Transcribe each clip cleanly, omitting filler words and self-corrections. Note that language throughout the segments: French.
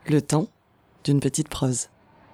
Le temps d'une petite prose.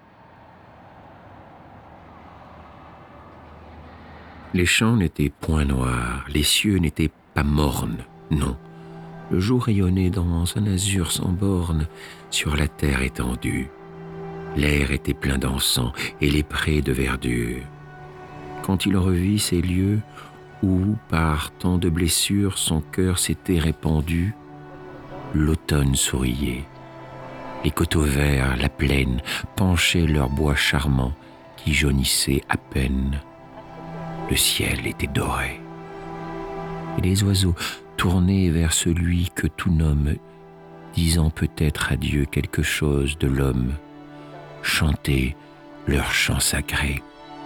Les champs n'étaient point noirs, les cieux n'étaient pas mornes, non. Le jour rayonnait dans un azur sans bornes sur la terre étendue. L'air était plein d'encens et les prés de verdure. Quand il revit ces lieux où, par tant de blessures, son cœur s'était répandu, l'automne souriait. Les coteaux verts, la plaine, penchaient leurs bois charmants qui jaunissaient à peine. Le ciel était doré. Et les oiseaux tournaient vers celui que tout nomme, disant peut-être à Dieu quelque chose de l'homme, chantaient leur chant sacré.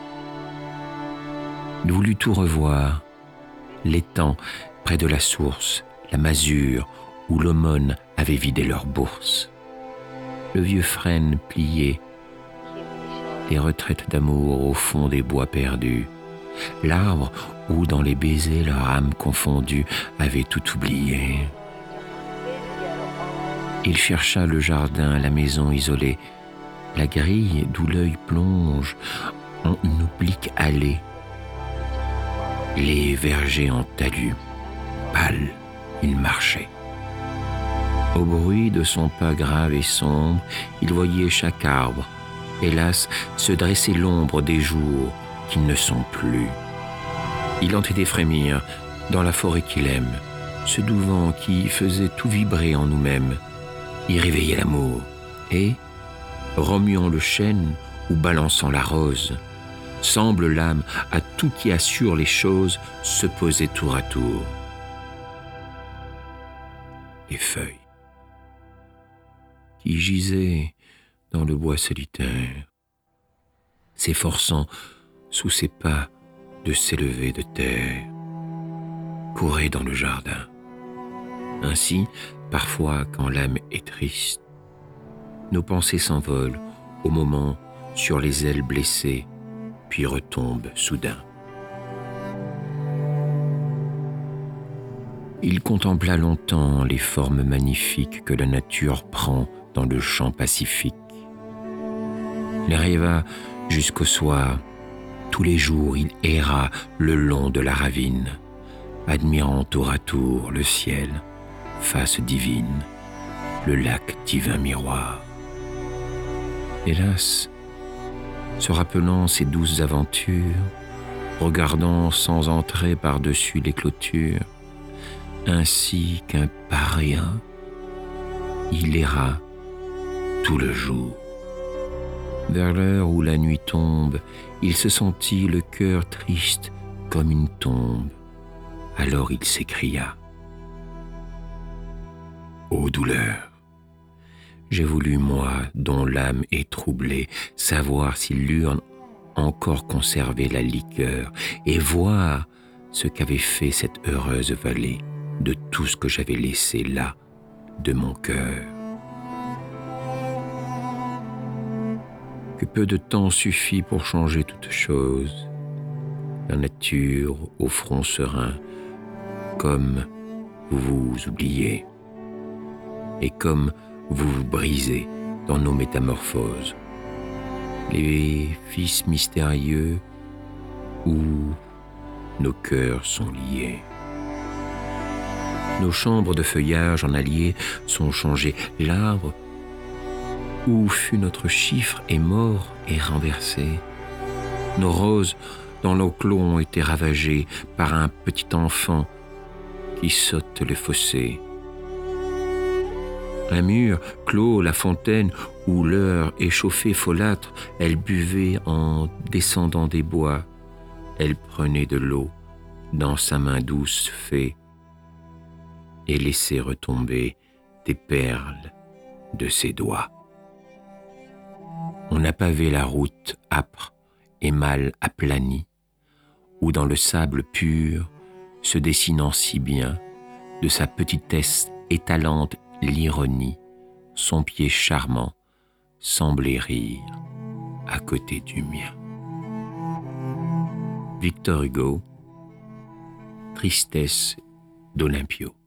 Il voulut tout revoir, l'étang près de la source, la masure où l'aumône avait vidé leur bourse. Le vieux frêne plié, les retraites d'amour au fond des bois perdus, l'arbre où dans les baisers leur âme confondue avait tout oublié. Il chercha le jardin, la maison isolée, la grille d'où l'œil plonge en une oblique allée, les vergers en talus, pâle, il marchait. Au bruit de son pas grave et sombre, il voyait chaque arbre, hélas, se dresser l'ombre des jours qui ne sont plus. Il entendait frémir dans la forêt qu'il aime, ce doux vent qui faisait tout vibrer en nous-mêmes. Il réveillait l'amour et, remuant le chêne ou balançant la rose, semble l'âme à tout qui assure les choses se poser tour à tour. Les feuilles qui gisaient dans le bois solitaire, s'efforçant sous ses pas de s'élever de terre, couraient dans le jardin. Ainsi, parfois, quand l'âme est triste, nos pensées s'envolent au moment sur les ailes blessées, puis retombent soudain. Il contempla longtemps les formes magnifiques que la nature prend dans le champ pacifique. Il arriva jusqu'au soir. Tous les jours, il erra le long de la ravine, admirant tour à tour le ciel, face divine, le lac divin miroir. Hélas, se rappelant ses douces aventures, regardant sans entrer par-dessus les clôtures, ainsi qu'un paria, il erra tout le jour. Vers l'heure où la nuit tombe, il se sentit le cœur triste comme une tombe. Alors il s'écria: ô douleur, j'ai voulu, moi, dont l'âme est troublée, savoir si l'urne encore conservait la liqueur et voir ce qu'avait fait cette heureuse vallée de tout ce que j'avais laissé là de mon cœur. Que peu de temps suffit pour changer toute chose, la nature au front serein, comme vous vous oubliez, et comme vous vous brisez dans nos métamorphoses, les fils mystérieux où nos cœurs sont liés. Nos chambres de feuillage en alliés sont changées, l'arbre où fut notre chiffre est mort et renversé. Nos roses dans nos clos ont été ravagées par un petit enfant qui saute le fossé. Un mur clos la fontaine où l'heure échauffée folâtre, elle buvait en descendant des bois. Elle prenait de l'eau dans sa main douce fée et laissait retomber des perles de ses doigts. On a pavé la route âpre et mal aplanie, où dans le sable pur, se dessinant si bien, de sa petitesse étalante l'ironie, son pied charmant semblait rire à côté du mien. Victor Hugo, Tristesse d'Olympio.